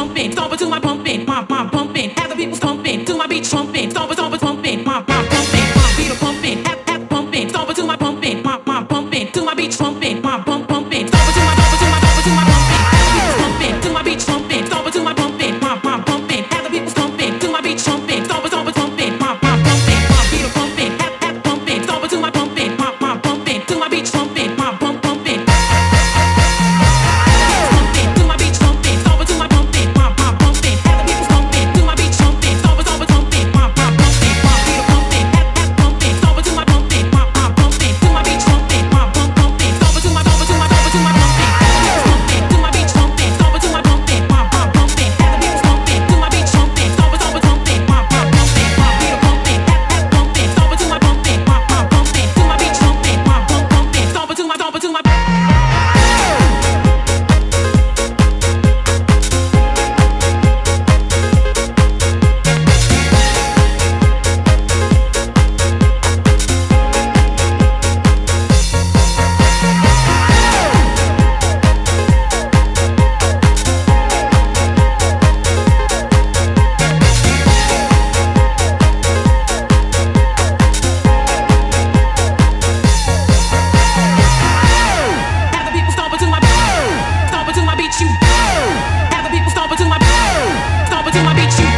pumping, stomp to my pumping, my pumping. Have the people pumping to my beat pumping, stomp pumping, my pumping, my beat pumping, have pumping, stomp to my pumping, my pumping to my beat pumping, my pumping, stomp to my pumping, pumping to my beat pumping, stomp to my pumping, my pumping. Have the people pumping to my beat pumping, stomp pumping, my pumping, my beat pumping, have pumping, stomp to my pumping, my pumping to my beat pumping, my pumping. Have the people stomp to my beat you.